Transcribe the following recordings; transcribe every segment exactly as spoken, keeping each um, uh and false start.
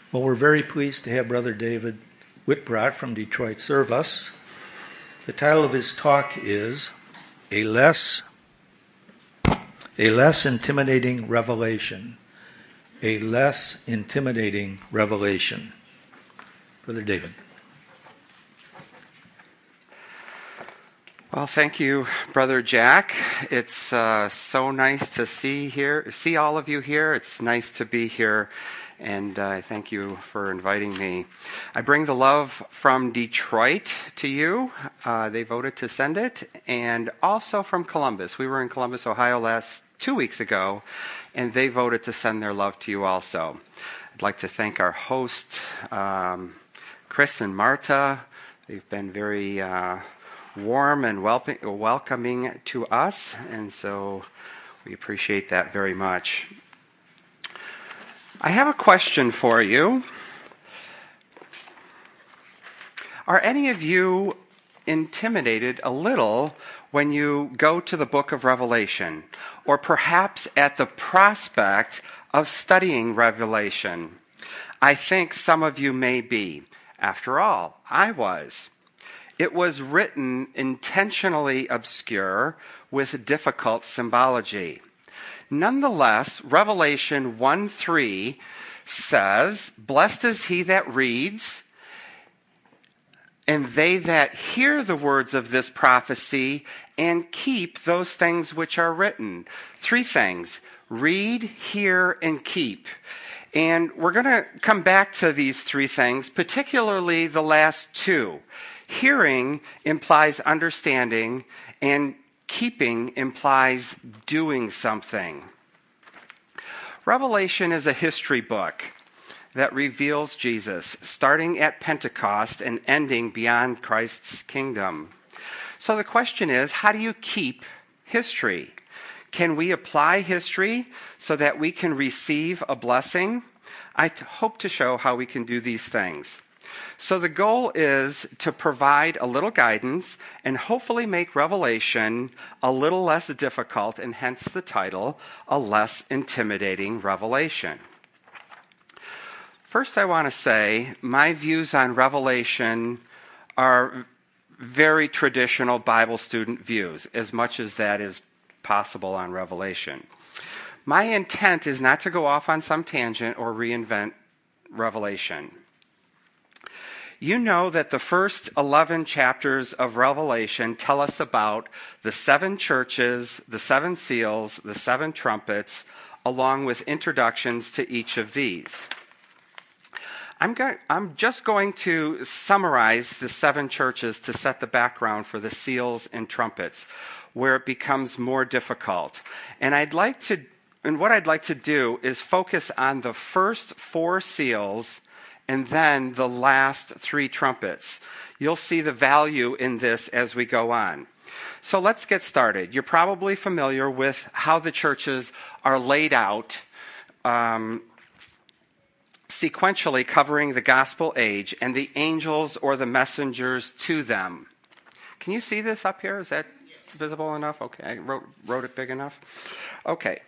Well, we're very pleased to have Brother David Whitbrot from Detroit serve us. The title of his talk is A Less, A Less Intimidating Revelation. A Less Intimidating Revelation. Brother David. Well, thank you, Brother Jack. It's uh, so nice to see here, see all of you here. It's nice to be here, and I uh, thank you for inviting me. I bring the love from Detroit to you. Uh, they voted to send it, and also from Columbus. We were in Columbus, Ohio, last two weeks ago, and they voted to send their love to you also. I'd like to thank our host, um, Chris and Marta. They've been very Uh, warm and welcoming to us, and so we appreciate that very much. I have a question for you. Are any of you intimidated a little when you go to the book of Revelation, or perhaps at the prospect of studying Revelation? I think some of you may be. After all, I was. It was written intentionally obscure with difficult symbology. Nonetheless, Revelation one three says, "Blessed is he that reads, and they that hear the words of this prophecy, and keep those things which are written." Three things: read, hear, and keep. And we're going to come back to these three things, particularly the last two. Hearing implies understanding, and keeping implies doing something. Revelation is a history book that reveals Jesus, starting at Pentecost and ending beyond Christ's kingdom. So the question is, how do you keep history? Can we apply history so that we can receive a blessing? I hope to show how we can do these things. So the goal is to provide a little guidance and hopefully make Revelation a little less difficult, and hence the title, A Less Intimidating Revelation. First, I want to say my views on Revelation are very traditional Bible student views, as much as that is possible on Revelation. My intent is not to go off on some tangent or reinvent Revelation. You know that the first eleven chapters of Revelation tell us about the seven churches, the seven seals, the seven trumpets, along with introductions to each of these. I'm, go- I'm just going to summarize the seven churches to set the background for the seals and trumpets, where it becomes more difficult. And I'd like to, and what I'd like to do is focus on the first four seals and then the last three trumpets. You'll see the value in this as we go on. So let's get started. You're probably familiar with how the churches are laid out um, sequentially, covering the gospel age and the angels or the messengers to them. Can you see this up here? Is that visible enough? Okay, I wrote, wrote it big enough. Okay.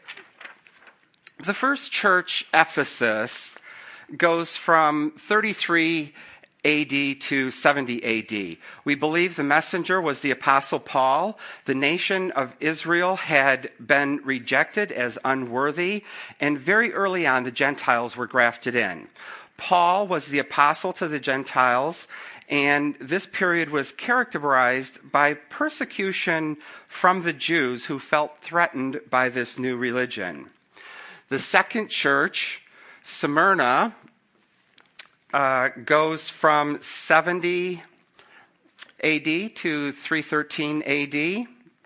The first church, Ephesus, goes from thirty-three A D to seventy A D. We believe the messenger was the Apostle Paul. The nation of Israel had been rejected as unworthy, and very early on the Gentiles were grafted in. Paul was the apostle to the Gentiles, and this period was characterized by persecution from the Jews who felt threatened by this new religion. The second church, Smyrna, uh, goes from seventy A D to three thirteen A D.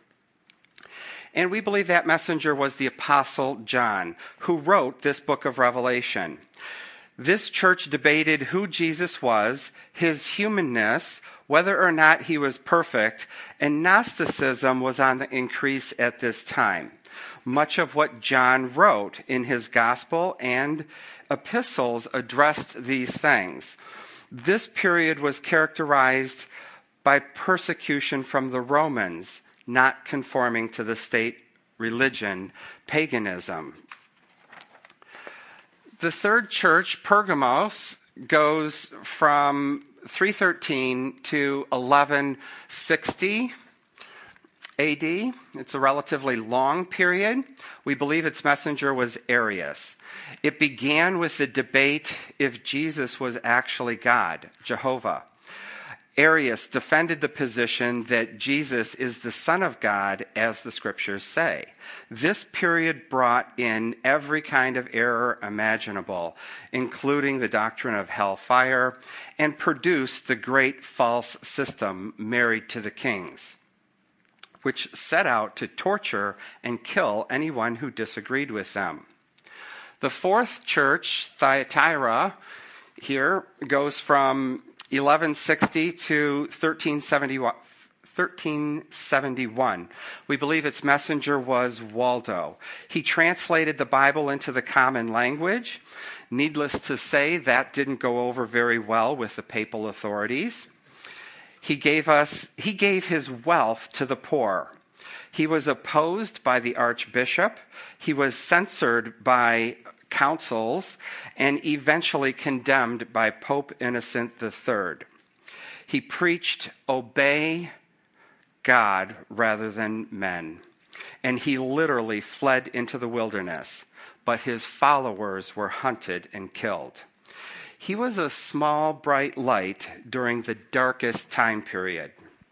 And we believe that messenger was the Apostle John, who wrote this book of Revelation. This church debated who Jesus was, his humanness, whether or not he was perfect, and Gnosticism was on the increase at this time. Much of what John wrote in his gospel and epistles addressed these things. This period was characterized by persecution from the Romans, not conforming to the state religion, paganism. The third church, Pergamos, goes from three thirteen to eleven sixty A D. It's a relatively long period. We believe its messenger was Arius. It began with the debate if Jesus was actually God, Jehovah. Arius defended the position that Jesus is the Son of God, as the scriptures say. This period brought in every kind of error imaginable, including the doctrine of hellfire, and produced the great false system, married to the kings, which set out to torture and kill anyone who disagreed with them. The fourth church, Thyatira, here goes from eleven sixty to thirteen seventy-one. We believe its messenger was Waldo. He translated the Bible into the common language. Needless to say, that didn't go over very well with the papal authorities. He gave us, he gave his wealth to the poor. He was opposed by the archbishop. He was censored by councils and eventually condemned by Pope Innocent the Third. He preached, obey God rather than men. And he literally fled into the wilderness, but his followers were hunted and killed. He was a small, bright light during the darkest time period.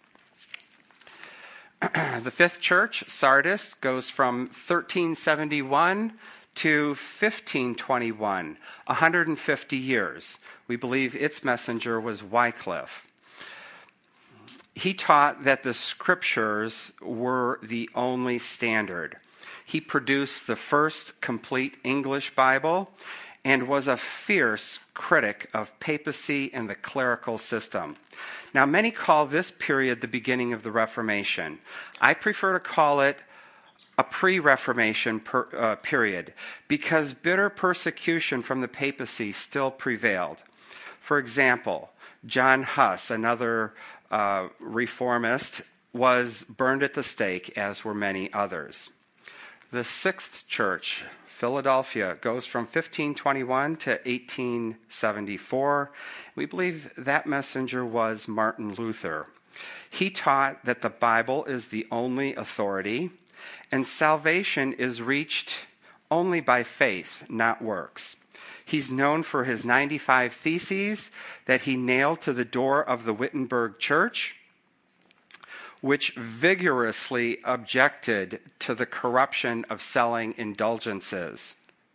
The fifth church, Sardis, goes from thirteen seventy-one to fifteen twenty-one, one hundred fifty years. We believe its messenger was Wycliffe. He taught that the scriptures were the only standard. He produced the first complete English Bible and was a fierce critic of papacy and the clerical system. Now, many call this period the beginning of the Reformation. I prefer to call it a pre-Reformation per, uh, period, because bitter persecution from the papacy still prevailed. For example, John Huss, another uh, reformist, was burned at the stake, as were many others. The sixth church, Philadelphia, goes from fifteen twenty-one to eighteen seventy-four. We believe that messenger was Martin Luther. He taught that the Bible is the only authority, and salvation is reached only by faith, not works. He's known for his ninety-five theses that he nailed to the door of the Wittenberg Church, which vigorously objected to the corruption of selling indulgences.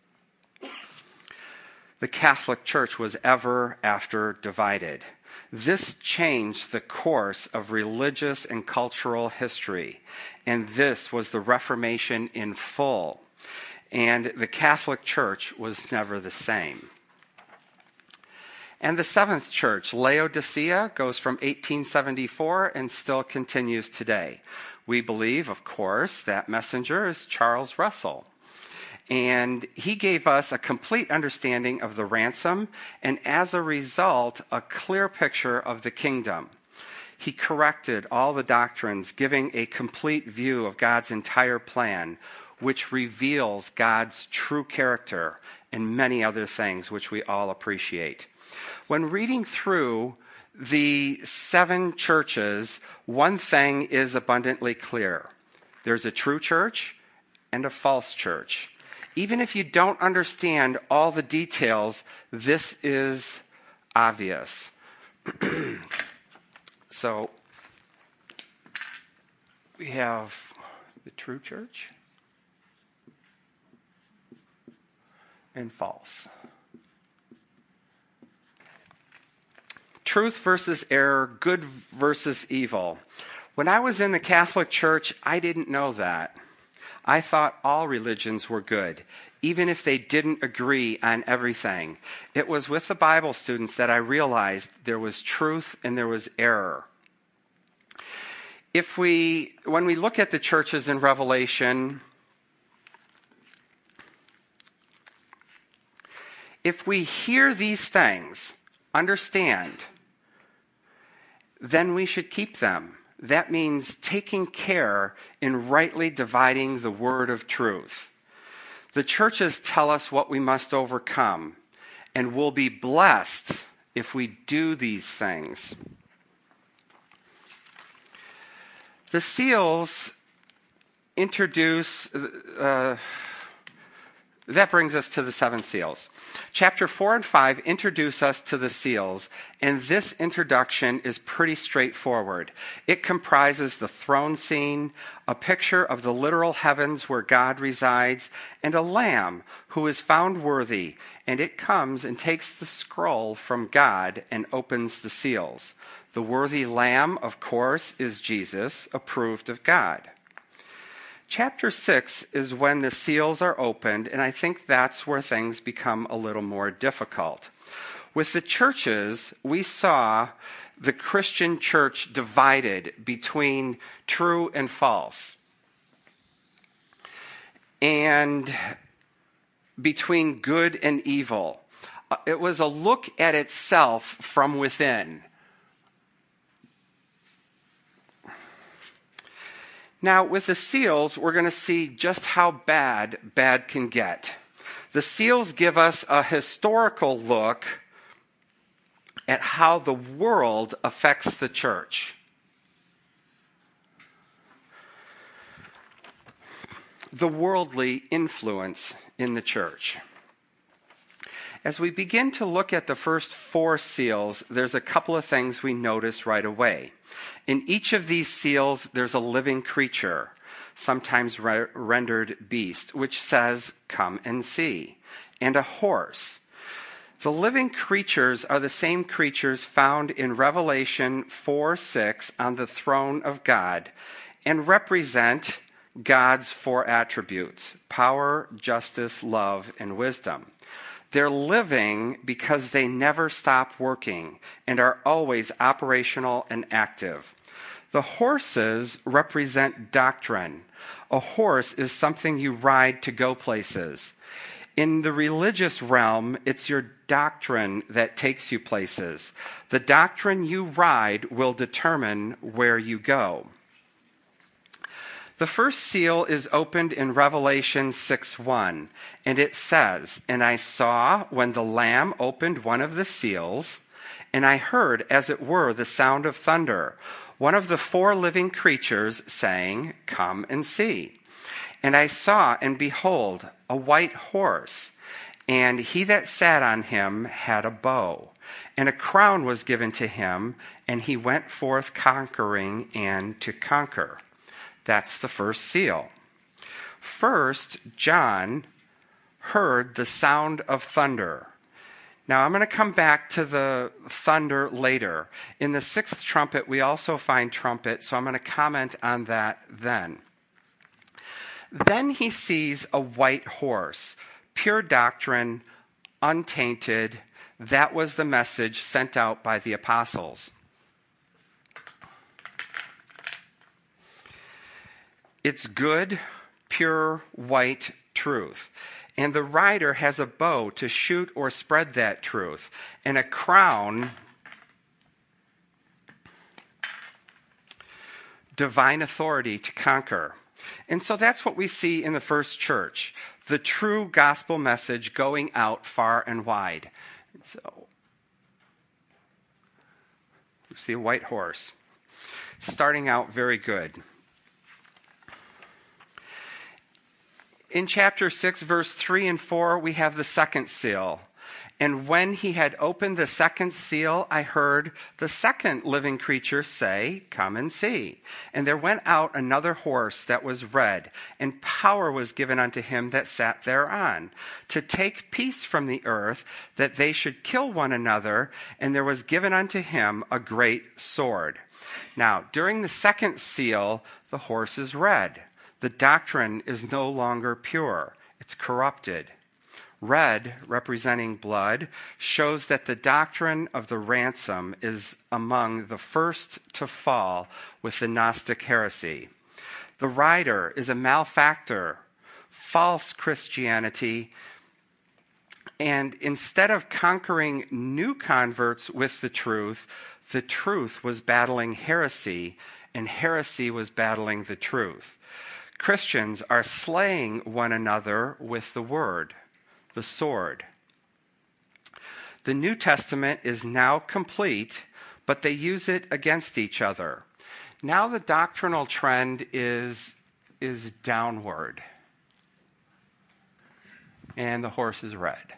The Catholic Church was ever after divided. This changed the course of religious and cultural history, and this was the Reformation in full. And the Catholic Church was never the same. And the seventh church, Laodicea, goes from eighteen seventy-four and still continues today. We believe, of course, that messenger is Charles Russell. And he gave us a complete understanding of the ransom, and as a result, a clear picture of the kingdom. He corrected all the doctrines, giving a complete view of God's entire plan, which reveals God's true character and many other things which we all appreciate. When reading through the seven churches, one thing is abundantly clear. There's a true church and a false church. Even if you don't understand all the details, this is obvious. So, we have the true church and false. Truth versus error, good versus evil. When I was in the Catholic Church, I didn't know that. I thought all religions were good, even if they didn't agree on everything. It was with the Bible students that I realized there was truth and there was error. If we, when we look at the churches in Revelation, if we hear these things, understand, then we should keep them. That means taking care in rightly dividing the word of truth. The churches tell us what we must overcome, and we'll be blessed if we do these things. The seals introduce, uh, that brings us to the seven seals. Chapter four and five introduce us to the seals, and this introduction is pretty straightforward. It comprises the throne scene, a picture of the literal heavens where God resides, and a lamb who is found worthy, and it comes and takes the scroll from God and opens the seals. The worthy lamb, of course, is Jesus, approved of God. Chapter six is when the seals are opened, and I think that's where things become a little more difficult. With the churches, we saw the Christian church divided between true and false, and between good and evil. It was a look at itself from within. Now, with the seals, we're going to see just how bad bad can get. The seals give us a historical look at how the world affects the church. The worldly influence in the church. As we begin to look at the first four seals, there's a couple of things we notice right away. In each of these seals, there's a living creature, sometimes re- rendered beast, which says, "Come and see," and a horse. The living creatures are the same creatures found in Revelation four six on the throne of God and represent God's four attributes: power, justice, love, and wisdom. They're living because they never stop working and are always operational and active. The horses represent doctrine. A horse is something you ride to go places. In the religious realm, it's your doctrine that takes you places. The doctrine you ride will determine where you go. The first seal is opened in Revelation six one, and it says, "And I saw when the Lamb opened one of the seals, and I heard, as it were, the sound of thunder, one of the four living creatures saying, 'Come and see.' And I saw, and behold, a white horse, and he that sat on him had a bow, and a crown was given to him, and he went forth conquering and to conquer." That's the first seal. First, John heard the sound of thunder. Now, I'm going to come back to the thunder later. In the sixth trumpet, we also find trumpet, so I'm going to comment on that then. Then he sees a white horse, pure doctrine, untainted. That was the message sent out by the apostles. It's good, pure, white truth. And the rider has a bow to shoot or spread that truth, and a crown, divine authority to conquer. And so that's what we see in the first church, the true gospel message going out far and wide. And so we see a white horse, starting out very good. In chapter six, verse three and four, we have the second seal. And when he had opened the second seal, I heard the second living creature say, "Come and see." And there went out another horse that was red, and power was given unto him that sat thereon, to take peace from the earth, that they should kill one another, and there was given unto him a great sword. Now, during the second seal, the horse is red. The doctrine is no longer pure. It's corrupted. Red, representing blood, shows that the doctrine of the ransom is among the first to fall with the Gnostic heresy. The rider is a malefactor, false Christianity, and instead of conquering new converts with the truth, the truth was battling heresy, and heresy was battling the truth. Christians are slaying one another with the word, the sword. The New Testament is now complete, but they use it against each other. Now the doctrinal trend is, is downward. And the horse is red.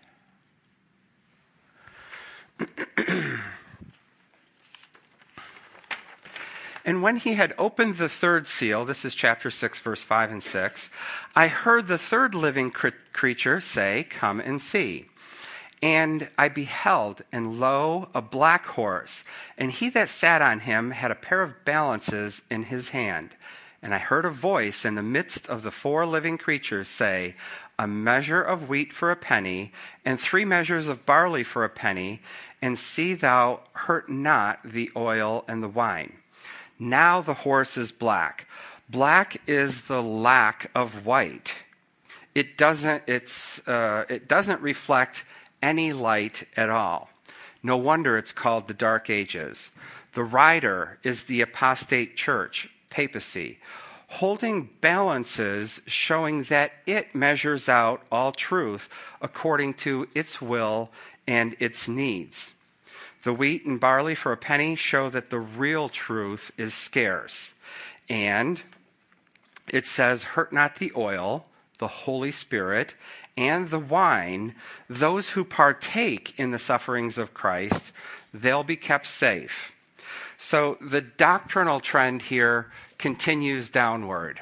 And when he had opened the third seal, this is chapter six, verse five and six, I heard the third living cr- creature say, "Come and see." And I beheld, and lo, a black horse, and he that sat on him had a pair of balances in his hand. And I heard a voice in the midst of the four living creatures say, "A measure of wheat for a penny, and three measures of barley for a penny, and see thou hurt not the oil and the wine." Now the horse is black. Black is the lack of white. It doesn't, it's, uh, it doesn't reflect any light at all. No wonder it's called the Dark Ages. The rider is the apostate church, papacy, holding balances showing that it measures out all truth according to its will and its needs. The wheat and barley for a penny show that the real truth is scarce. And it says, "Hurt not the oil," the Holy Spirit, "and the wine, those who partake in the sufferings of Christ, they'll be kept safe." So the doctrinal trend here continues downward.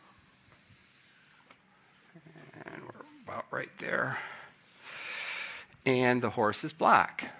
And we're about right there. And the horse is black.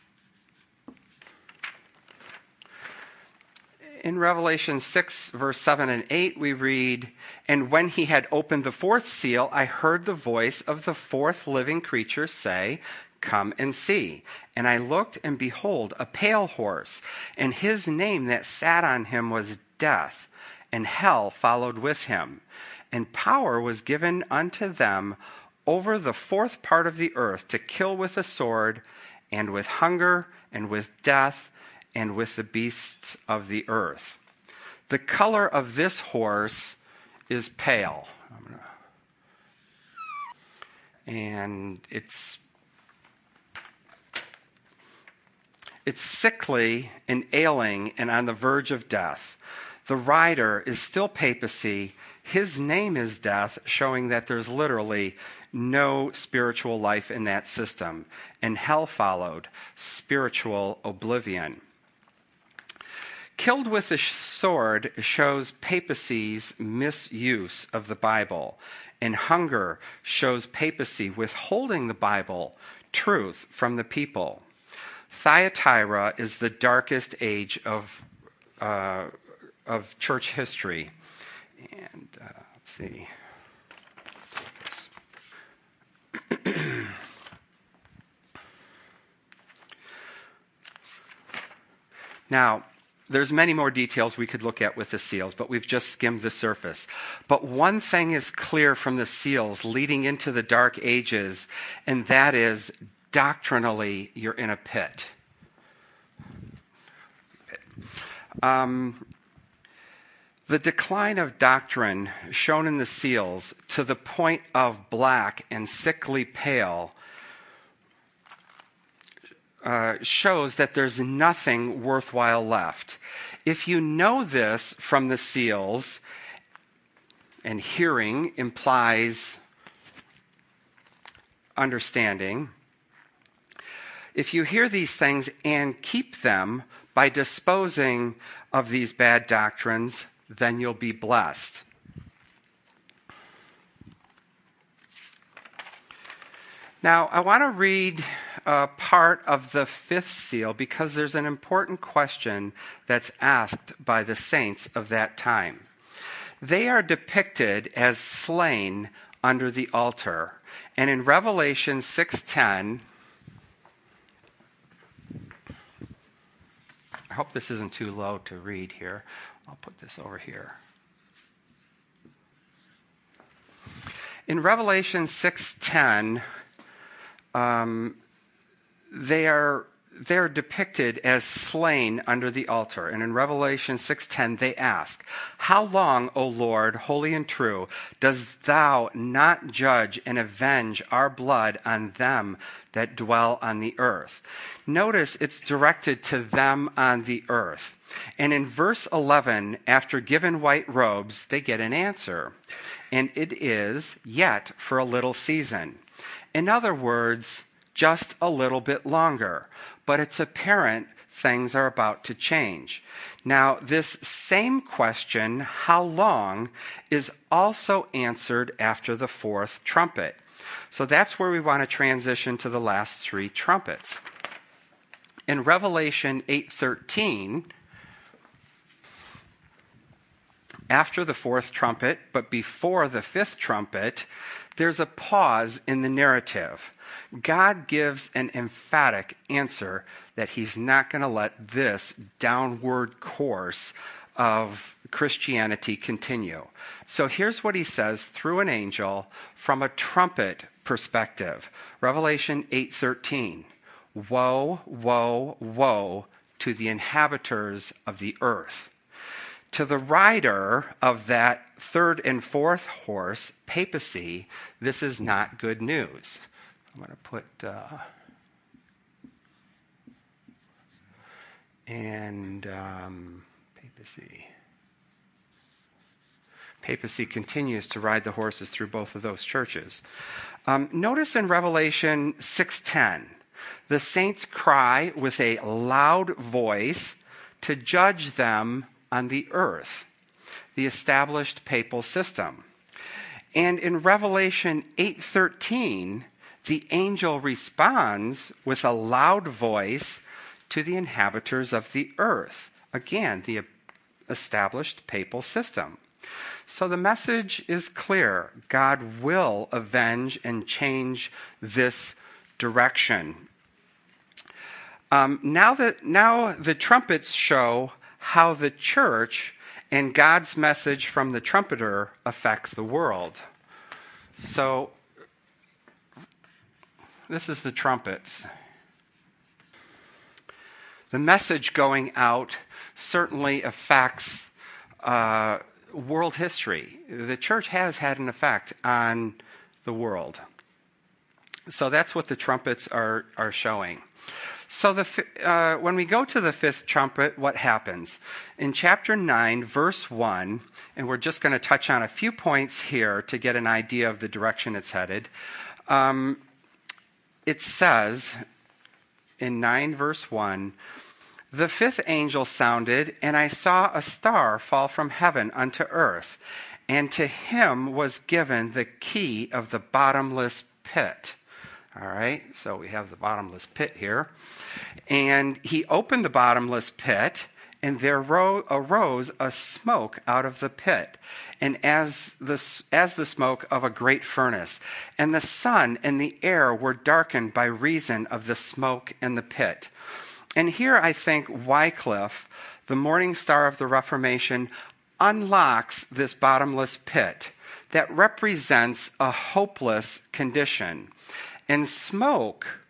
In Revelation six, verse seven and eight, we read, "And when he had opened the fourth seal, I heard the voice of the fourth living creature say, 'Come and see.' And I looked, and behold, a pale horse, and his name that sat on him was Death, and hell followed with him. And power was given unto them over the fourth part of the earth to kill with the sword, and with hunger, and with death, and with the beasts of the earth." The color of this horse is pale. I'm gonna, and it's it's sickly and ailing and on the verge of death. The rider is still papacy. His name is Death, showing that there's literally no spiritual life in that system. And hell followed, spiritual oblivion. Killed with the sword shows papacy's misuse of the Bible, and hunger shows papacy withholding the Bible, truth, from the people. Thyatira is the darkest age of, uh, of church history. And uh, let's see. Now, there's many more details we could look at with the seals, but we've just skimmed the surface. But one thing is clear from the seals leading into the Dark Ages, and that is doctrinally you're in a pit. Um, the decline of doctrine shown in the seals to the point of black and sickly pale Uh, shows that there's nothing worthwhile left. If you know this from the seals, and hearing implies understanding, if you hear these things and keep them by disposing of these bad doctrines, then you'll be blessed. Now, I want to read uh, part of the fifth seal because there's an important question that's asked by the saints of that time. They are depicted as slain under the altar. And in Revelation six ten, I hope this isn't too low to read here. I'll put this over here. In Revelation six ten, Um, they are they're depicted as slain under the altar. And in Revelation six ten, they ask, "How long, O Lord, holy and true, does thou not judge and avenge our blood on them that dwell on the earth?" Notice it's directed to them on the earth. And in verse eleven, after given white robes, they get an answer. And it is, "Yet for a little season." In other words, just a little bit longer. But it's apparent things are about to change. Now, this same question, how long, is also answered after the fourth trumpet. So that's where we want to transition to the last three trumpets. In Revelation eight thirteen, after the fourth trumpet, but before the fifth trumpet, there's a pause in the narrative. God gives an emphatic answer that he's not going to let this downward course of Christianity continue. So here's what he says through an angel from a trumpet perspective. Revelation eight thirteen. "Woe, woe, woe to the inhabitants of the earth. To the rider of that third and fourth horse, papacy, this is not good news." I'm going to put, uh, and um, papacy. Papacy continues to ride the horses through both of those churches. Um, notice in Revelation six ten, the saints cry with a loud voice to judge them on the earth, the established papal system. And in Revelation eight thirteen, the angel responds with a loud voice to the inhabitants of the earth. Again, the established papal system. So the message is clear. God will avenge and change this direction. Um, now that now the trumpets show how the church and God's message from the trumpeter affect the world. So this is the trumpets. The message going out certainly affects uh, world history. The church has had an effect on the world. So that's what the trumpets are, are showing. So the, uh, when we go to the fifth trumpet, what happens? In chapter nine, verse one, and we're just going to touch on a few points here to get an idea of the direction it's headed. Um, it says in nine, verse one, "The fifth angel sounded, and I saw a star fall from heaven unto earth, and to him was given the key of the bottomless pit." All right, so we have the bottomless pit here. "And he opened the bottomless pit, and there ro- arose a smoke out of the pit, and as the, as the smoke of a great furnace. And the sun and the air were darkened by reason of the smoke and the pit." And here I think Wycliffe, the morning star of the Reformation, unlocks this bottomless pit that represents a hopeless condition. And smoke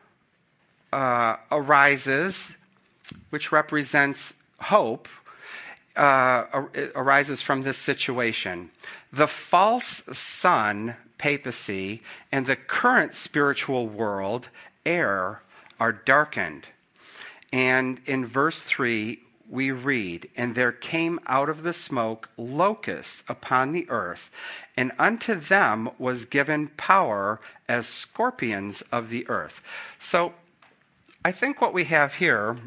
uh, arises, which represents hope, uh, arises from this situation. The false sun, papacy, and the current spiritual world, air, are darkened. And in verse three, we read, "And there came out of the smoke locusts upon the earth, and unto them was given power as scorpions of the earth." So I think what we have here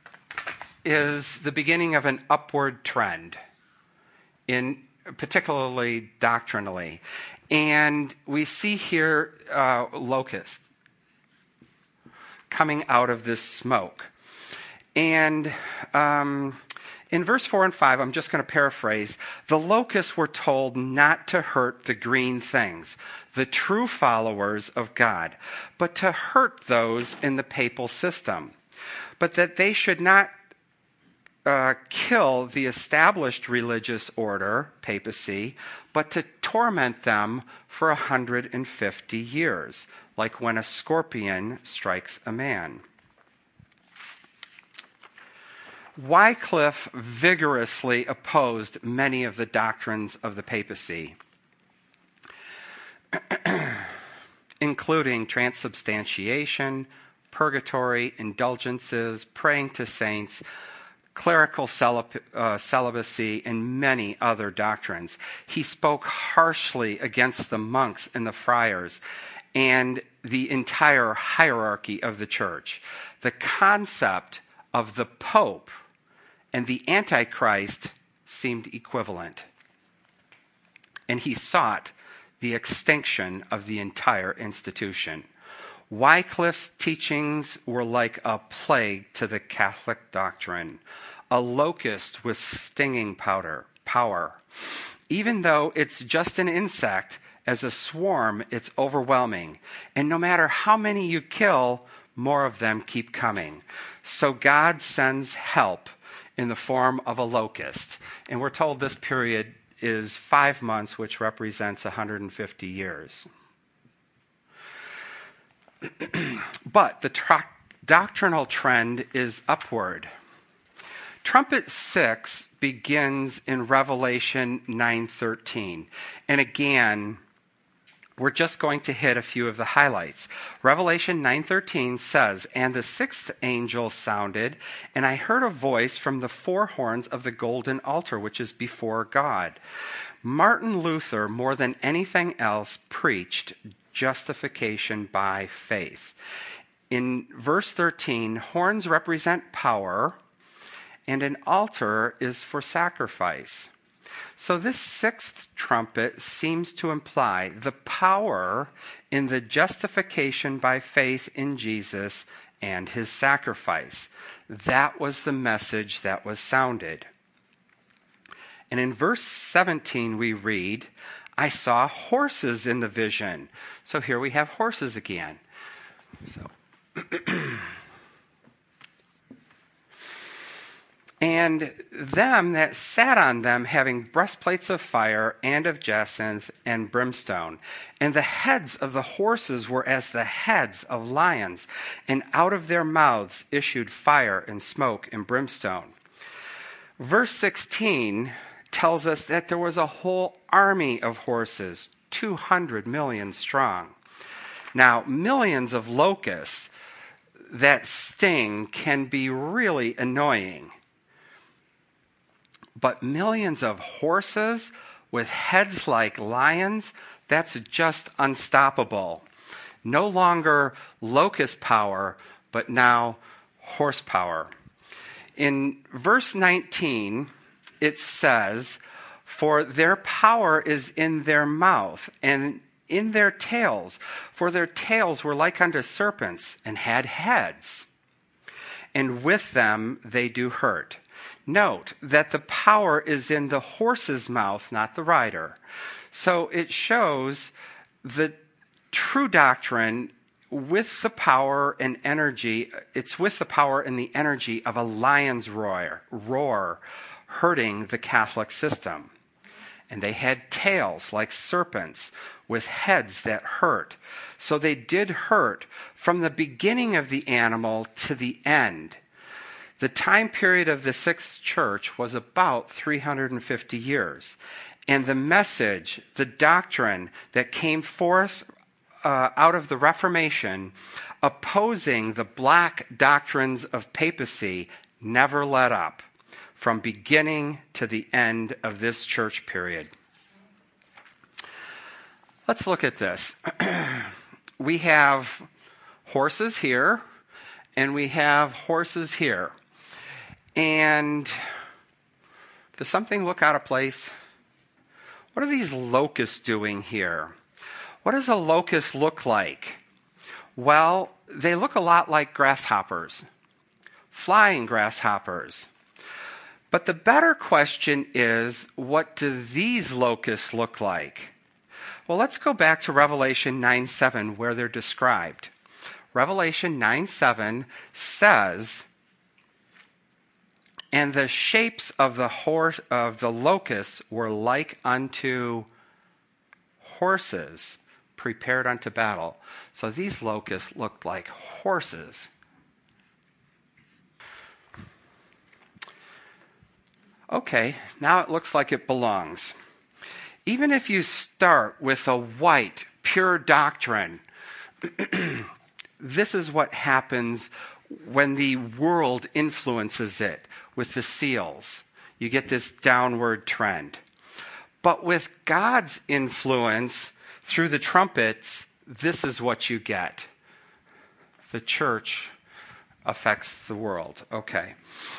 is the beginning of an upward trend, in particularly doctrinally. And we see here uh, locusts coming out of this smoke. And um, in verse four and five, I'm just going to paraphrase, the locusts were told not to hurt the green things, the true followers of God, but to hurt those in the papal system, but that they should not uh, kill the established religious order, papacy, but to torment them for one hundred fifty years, like when a scorpion strikes a man. Wycliffe vigorously opposed many of the doctrines of the papacy, including transubstantiation, purgatory, indulgences, praying to saints, clerical celib- uh, celibacy, and many other doctrines. He spoke harshly against the monks and the friars and the entire hierarchy of the church. The concept of the Pope and the Antichrist seemed equivalent, and he sought the extinction of the entire institution. Wycliffe's teachings were like a plague to the Catholic doctrine, a locust with stinging powder, power. Even though it's just an insect, as a swarm, it's overwhelming. And no matter how many you kill, more of them keep coming. So God sends help in the form of a locust. And we're told this period is five months, which represents one hundred fifty years. But the tra- doctrinal trend is upward. Trumpet six begins in Revelation nine thirteen. And again, we're just going to hit a few of the highlights. Revelation nine thirteen says, "And the sixth angel sounded, and I heard a voice from the four horns of the golden altar, which is before God." Martin Luther, more than anything else, preached justification by faith. In verse thirteen, horns represent power, and an altar is for sacrifice. So this sixth trumpet seems to imply the power in the justification by faith in Jesus and his sacrifice. That was the message that was sounded. And in verse seventeen we read, "I saw horses in the vision." So here we have horses again. So "And them that sat on them having breastplates of fire and of jacinth and brimstone. And the heads of the horses were as the heads of lions, and out of their mouths issued fire and smoke and brimstone." Verse sixteen tells us that there was a whole army of horses, two hundred million strong. Now, millions of locusts that sting can be really annoying. But millions of horses with heads like lions, that's just unstoppable. No longer locust power, but now horsepower. In verse nineteen, it says, "For their power is in their mouth, and in their tails, for their tails were like unto serpents, and had heads, and with them they do hurt." Note that the power is in the horse's mouth, not the rider. So it shows the true doctrine with the power and energy. It's with the power and the energy of a lion's roar, roar hurting the Catholic system. And they had tails like serpents with heads that hurt. So they did hurt from the beginning of the animal to the end. The time period of the Sixth Church was about three hundred fifty years. And the message, the doctrine that came forth uh, out of the Reformation, opposing the black doctrines of papacy, never let up from beginning to the end of this church period. Let's look at this. We have horses here, and we have horses here. And does something look out of place? What are these locusts doing here? What does a locust look like? Well, they look a lot like grasshoppers, flying grasshoppers. But the better question is, what do these locusts look like? Well, let's go back to Revelation nine seven, where they're described. Revelation nine seven says, "And the shapes of the horse of the locusts were like unto horses prepared unto battle." So these locusts looked like horses. Okay, now it looks like it belongs. Even if you start with a white, pure doctrine, this is what happens when the world influences it with the seals. You get this downward trend. But with God's influence through the trumpets, this is what you get. The church affects the world. Okay.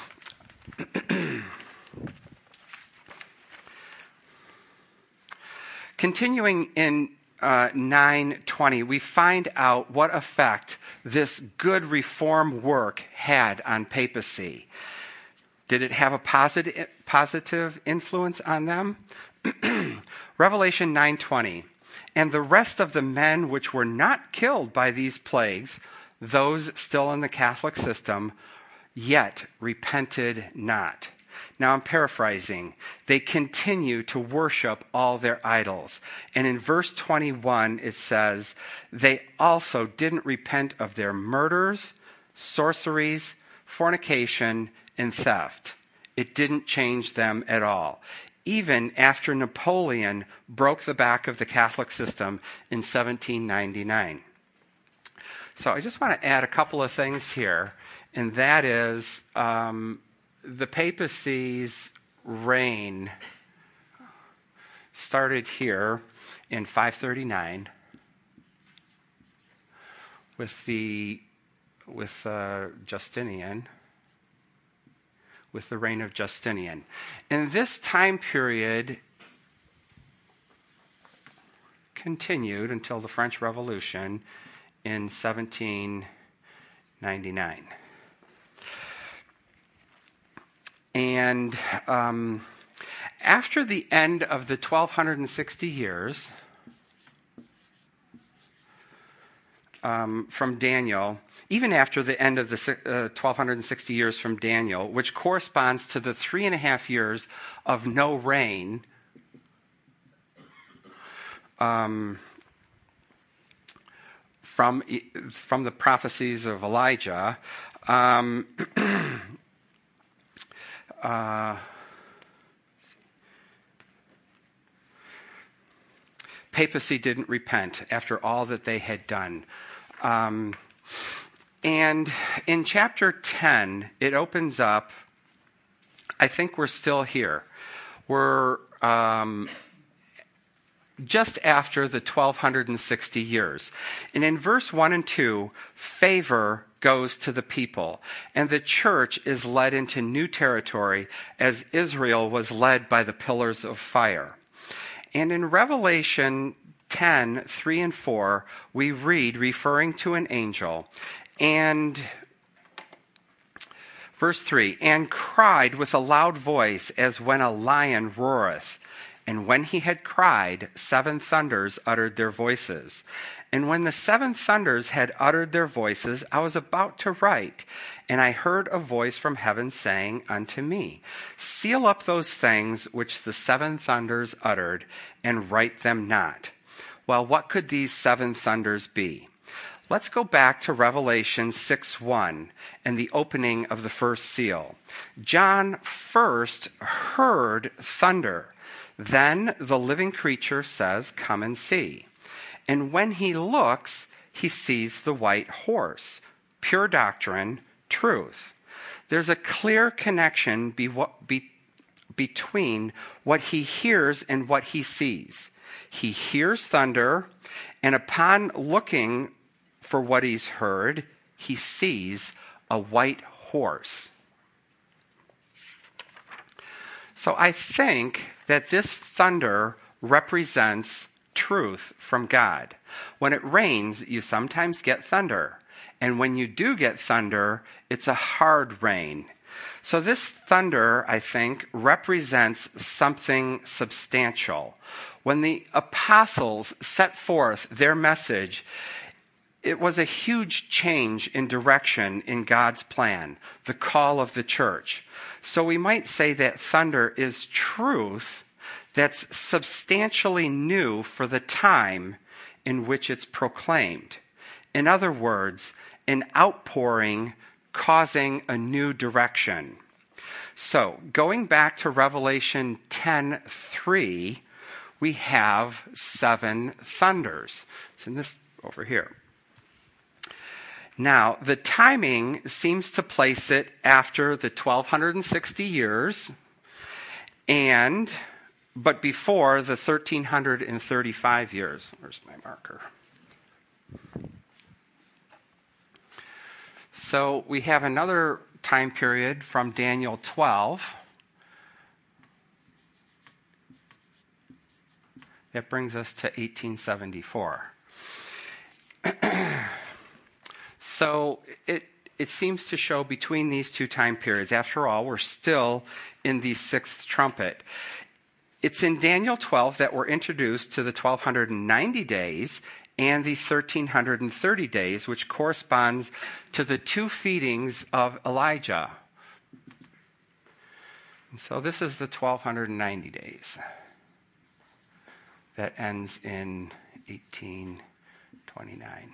Continuing in uh, nine twenty, we find out what effect this good reform work had on papacy. Did it have a positive, positive influence on them? Revelation nine twenty, and the rest of the men which were not killed by these plagues, those still in the Catholic system, yet repented not. Now I'm paraphrasing. They continue to worship all their idols. And in verse twenty-one it says, they also didn't repent of their murders, sorceries, fornication, and theft. It didn't change them at all, even after Napoleon broke the back of the Catholic system in seventeen ninety-nine. So I just want to add a couple of things here, and that is um, the papacy's reign started here in five thirty-nine with the with uh, Justinian. with the reign of Justinian. And this time period continued until the French Revolution in seventeen ninety-nine. And um, after the end of the twelve sixty years um, from Daniel, even after the end of the uh, twelve sixty years from Daniel, which corresponds to the three and a half years of no rain, um, from, from the prophecies of Elijah, um, uh, papacy didn't repent after all that they had done. Um, And in chapter ten, it opens up, I think we're still here. We're um, just after the twelve sixty years. And in verse one and two, favor goes to the people, and the church is led into new territory as Israel was led by the pillars of fire. And in Revelation ten, three and four, we read, referring to an angel, and verse three, and cried with a loud voice as when a lion roareth. And when he had cried, seven thunders uttered their voices. And when the seven thunders had uttered their voices, I was about to write, and I heard a voice from heaven saying unto me, seal up those things which the seven thunders uttered, and write them not. Well, what could these seven thunders be? Let's go back to Revelation six one and the opening of the first seal. John first heard thunder. Then the living creature says, come and see. And when he looks, he sees the white horse. Pure doctrine, truth. There's a clear connection be, be, between what he hears and what he sees. He hears thunder, and upon looking for what he's heard, he sees a white horse. So I think that this thunder represents truth from God. When it rains, you sometimes get thunder. And when you do get thunder, it's a hard rain. So this thunder, I think, represents something substantial. When the apostles set forth their message, it was a huge change in direction in God's plan, the call of the church. So we might say that thunder is truth that's substantially new for the time in which it's proclaimed. In other words, an outpouring causing a new direction. So going back to Revelation ten three, we have seven thunders. It's in this over here. Now, the timing seems to place it after the twelve sixty years, and but before the thirteen thirty-five years. Where's my marker? So we have another time period from Daniel twelve. That brings us to eighteen seventy-four. So it it seems to show between these two time periods. After all, we're still in the sixth trumpet. It's in Daniel twelve that we're introduced to the twelve ninety days and the thirteen thirty days, which corresponds to the two feedings of Elijah. And so this is the twelve ninety days. That ends in eighteen twenty-nine.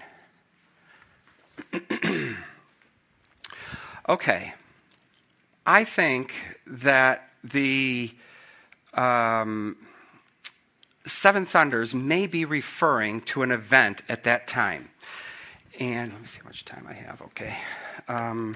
Okay. I think that the um, seven thunders may be referring to an event at that time. And let me see how much time I have. Okay. Um,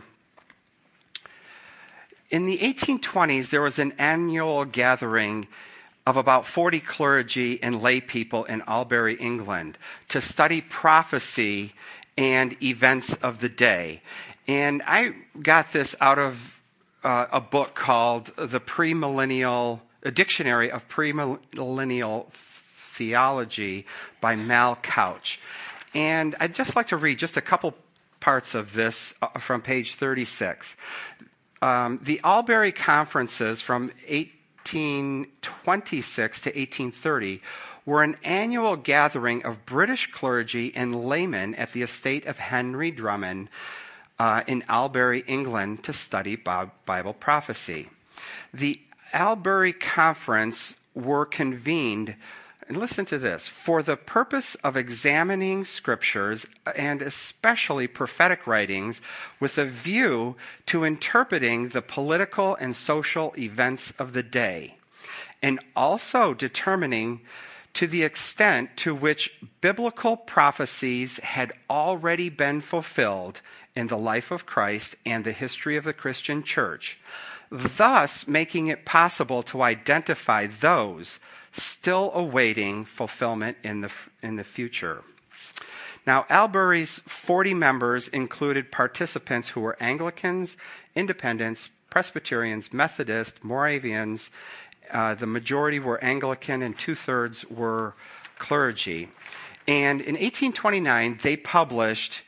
in the eighteen twenties, there was an annual gathering of about forty clergy and lay people in Albury, England, to study prophecy and events of the day. And I got this out of uh, a book called The Premillennial, a Dictionary of Premillennial Theology by Mal Couch. And I'd just like to read just a couple parts of this from page thirty-six. Um, the Albury conferences from eighteen twenty-six to eighteen thirty were an annual gathering of British clergy and laymen at the estate of Henry Drummond uh, in Albury, England, to study Bible prophecy. The Albury Conference were convened, and listen to this, for the purpose of examining scriptures and especially prophetic writings with a view to interpreting the political and social events of the day, and also determining to the extent to which biblical prophecies had already been fulfilled in the life of Christ and the history of the Christian church, thus making it possible to identify those still awaiting fulfillment in the, in the future. Now, Albury's forty members included participants who were Anglicans, Independents, Presbyterians, Methodists, Moravians. Uh, the majority were Anglican and two-thirds were clergy. And in eighteen twenty-nine, they published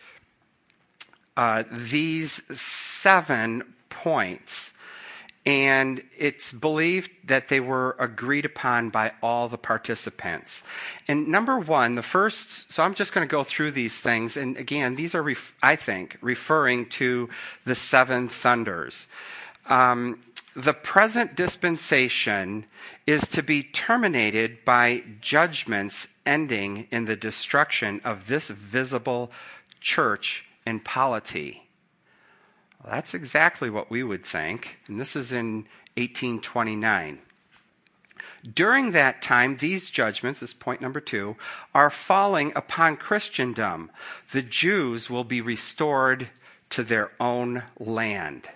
uh, these seven points. And it's believed that they were agreed upon by all the participants. And number one, the first, so I'm just going to go through these things. And again, these are, ref, I think, referring to the seven thunders. Um, the present dispensation is to be terminated by judgments ending in the destruction of this visible church and polity. Well, that's exactly what we would think, and this is in eighteen twenty-nine. During that time, these judgments, this is point number two, are falling upon Christendom. The Jews will be restored to their own land.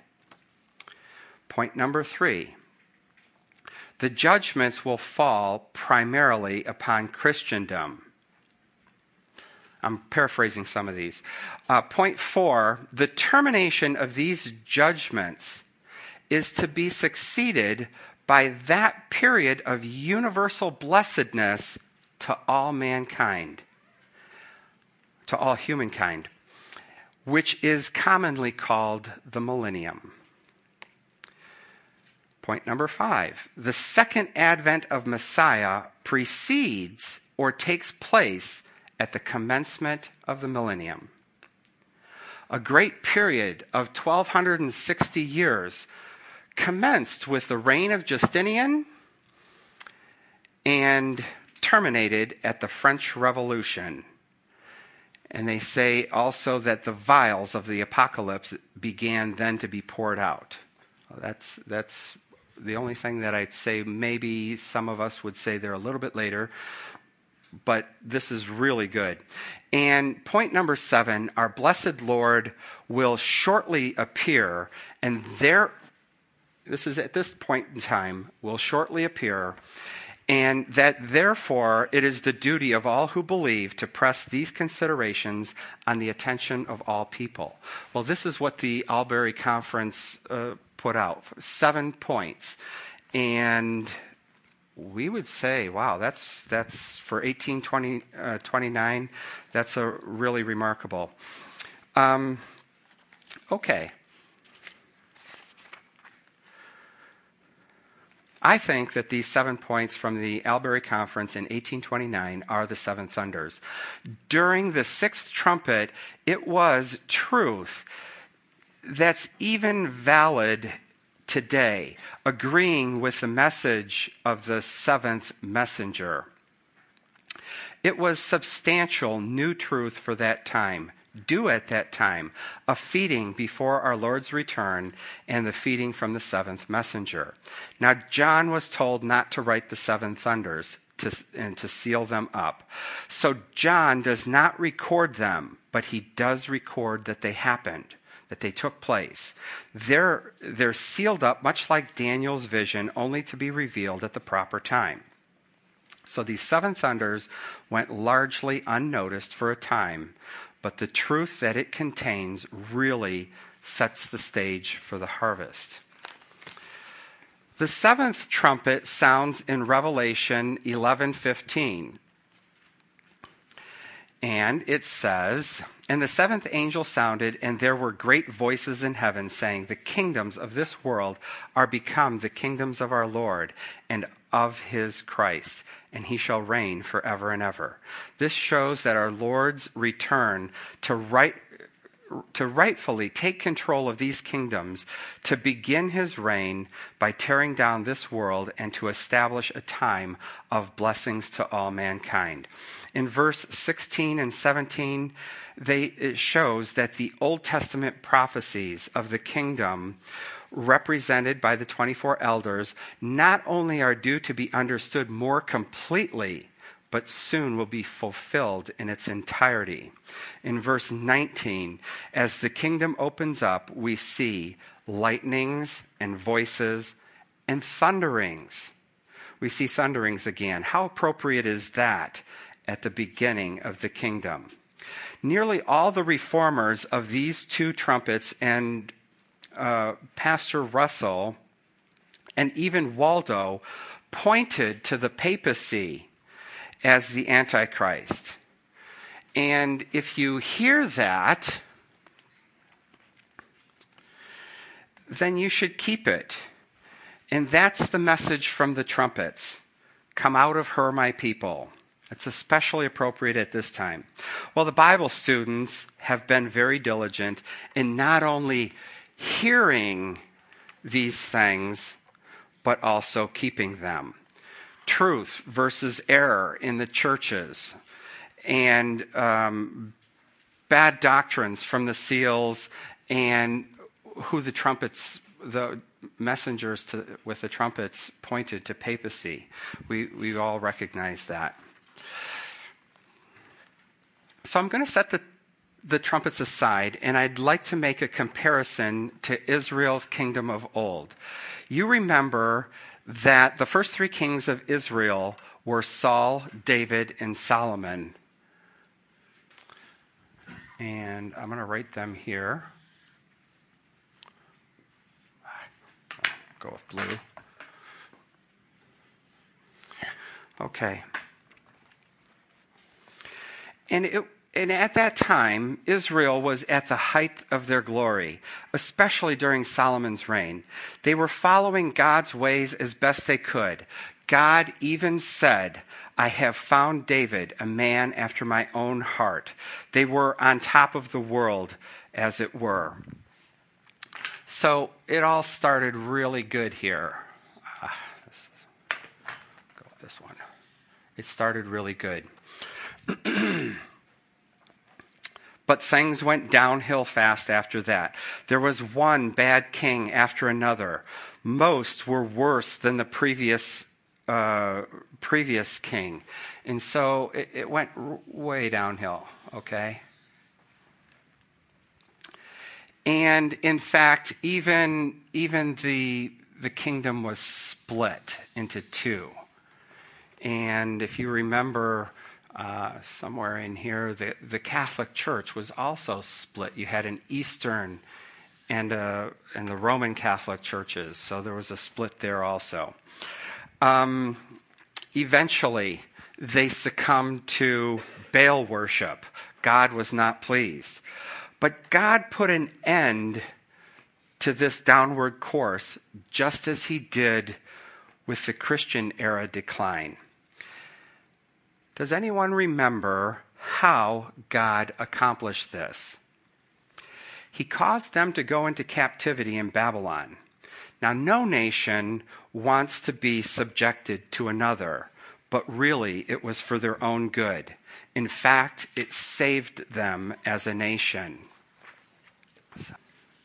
Point number three, the judgments will fall primarily upon Christendom. I'm paraphrasing some of these. Uh, point four, the termination of these judgments is to be succeeded by that period of universal blessedness to all mankind, to all humankind, which is commonly called the millennium. Point number five, the second advent of Messiah precedes or takes place at the commencement of the millennium. A great period of twelve sixty years commenced with the reign of Justinian and terminated at the French Revolution. And they say also that the vials of the apocalypse began then to be poured out. That's, that's the only thing that I'd say. Maybe some of us would say they're a little bit later, but this is really good. And point number seven, our blessed Lord will shortly appear, and there, this is at this point in time, will shortly appear, and that therefore it is the duty of all who believe to press these considerations on the attention of all people. Well, this is what the Albury Conference uh, put out, seven points. And we would say, wow, that's that's for eighteen twenty-nine, that's a really remarkable. Um, okay. I think that these seven points from the Albury Conference in eighteen twenty-nine are the seven thunders. During the sixth trumpet, it was truth that's even valid today, agreeing with the message of the seventh messenger. It was substantial new truth for that time, due at that time, a feeding before our Lord's return and the feeding from the seventh messenger. Now, John was told not to write the seven thunders to, and to seal them up. So John does not record them, but he does record that they happened, that they took place. They're, they're sealed up, much like Daniel's vision, only to be revealed at the proper time. So these seven thunders went largely unnoticed for a time, but the truth that it contains really sets the stage for the harvest. The seventh trumpet sounds in Revelation eleven fifteen. And it says, "And the seventh angel sounded, and there were great voices in heaven saying, the kingdoms of this world are become the kingdoms of our Lord and of his Christ, and he shall reign forever and ever." This shows that our Lord's return to right, to rightfully take control of these kingdoms, to begin his reign by tearing down this world and to establish a time of blessings to all mankind. In verse sixteen and seventeen, they, it shows that the Old Testament prophecies of the kingdom represented by the twenty-four elders not only are due to be understood more completely, but soon will be fulfilled in its entirety. In verse nineteen, as the kingdom opens up, we see lightnings and voices and thunderings. We see thunderings again. How appropriate is that at the beginning of the kingdom? Nearly all the reformers of these two trumpets, and uh, Pastor Russell and even Waldo, pointed to the papacy as the Antichrist. And if you hear that, then you should keep it. And that's the message from the trumpets. Come out of her, my people. It's especially appropriate at this time. Well, the Bible students have been very diligent in not only hearing these things, but also keeping them. Truth versus error in the churches, and um, bad doctrines from the seals, and who the trumpets, the messengers to, with the trumpets pointed to papacy. We, we all recognize that. So I'm going to set the, the trumpets aside, and I'd like to make a comparison to Israel's kingdom of old. You remember that the first three kings of Israel were Saul, David, and Solomon. And I'm going to write them here. Go with blue. Okay. And it And at that time, Israel was at the height of their glory, especially during Solomon's reign. They were following God's ways as best they could. God even said, "I have found David, a man after my own heart." They were on top of the world, as it were. So it all started really good here. Ah, this is, go with this one. It started really good. But things went downhill fast after that. There was one bad king after another. Most were worse than the previous uh, previous king. And so it, it went r- way downhill, okay? And in fact, even, even the, the kingdom was split into two. And if you remember, uh, somewhere in here, the, the Catholic Church was also split. You had an Eastern and, a, and the Roman Catholic churches, so there was a split there also. Um, eventually, they succumbed to Baal worship. God was not pleased. But God put an end to this downward course, just as he did with the Christian era decline. Does anyone remember how God accomplished this? He caused them to go into captivity in Babylon. Now, no nation wants to be subjected to another, but really it was for their own good. In fact, it saved them as a nation. So.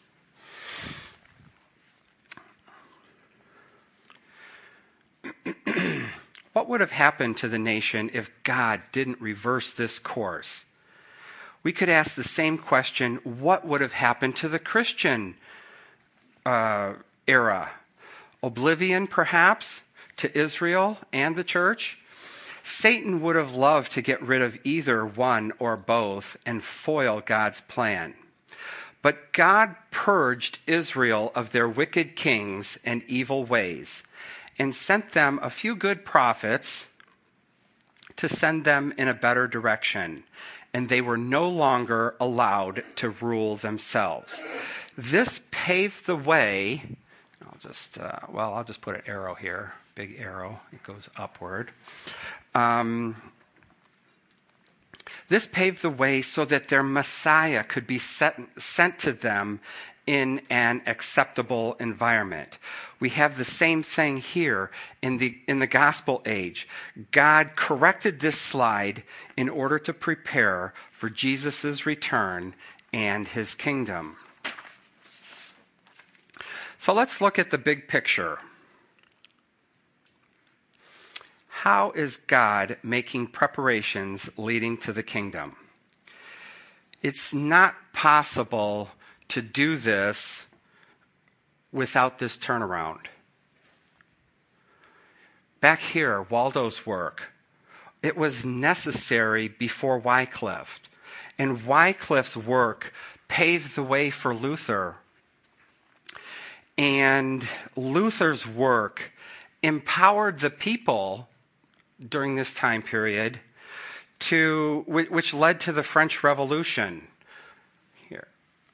What would have happened to the nation if God didn't reverse this course? We could ask the same question, what would have happened to the Christian uh, era? Oblivion, perhaps, to Israel and the church? Satan would have loved to get rid of either one or both and foil God's plan. But God purged Israel of their wicked kings and evil ways, and sent them a few good prophets to send them in a better direction, and they were no longer allowed to rule themselves. This paved the way. I'll just, uh, well, I'll just put an arrow here, big arrow. It goes upward. Um, this paved the way so that their Messiah could be set, sent to them in an acceptable environment. We have the same thing here in the in the gospel age. God corrected this slide in order to prepare for Jesus' return and his kingdom. So let's look at the big picture. How is God making preparations leading to the kingdom? It's not possible to do this without this turnaround. Back here, Waldo's work, it was necessary before Wycliffe. And Wycliffe's work paved the way for Luther. And Luther's work empowered the people during this time period, to which led to the French Revolution. Here.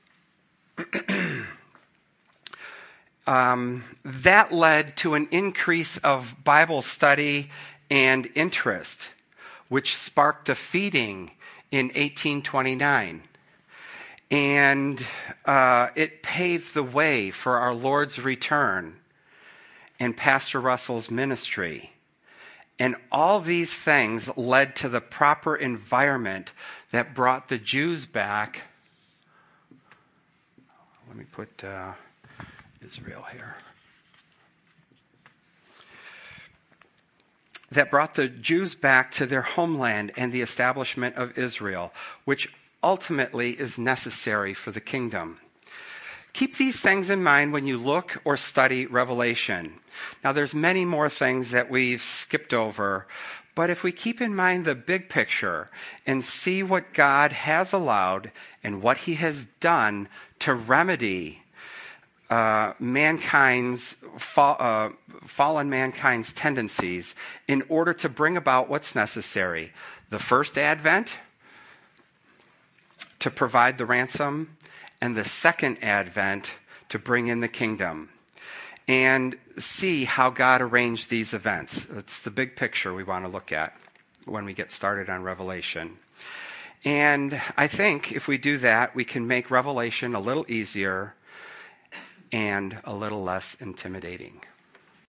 um, that led to an increase of Bible study and interest, which sparked a feeding in eighteen twenty-nine. And uh, it paved the way for our Lord's return and Pastor Russell's ministry. And all these things led to the proper environment that brought the Jews back. Let me put uh, Israel here. That brought the Jews back to their homeland and the establishment of Israel, which ultimately is necessary for the kingdom. Keep these things in mind when you look or study Revelation. Now, there's many more things that we've skipped over, but if we keep in mind the big picture and see what God has allowed and what he has done to remedy uh, mankind's fall, uh, fallen mankind's tendencies in order to bring about what's necessary. The first advent, to provide the ransom, and the second advent to bring in the kingdom. And see how God arranged these events. It's the big picture we want to look at when we get started on Revelation. And I think if we do that, we can make Revelation a little easier and a little less intimidating.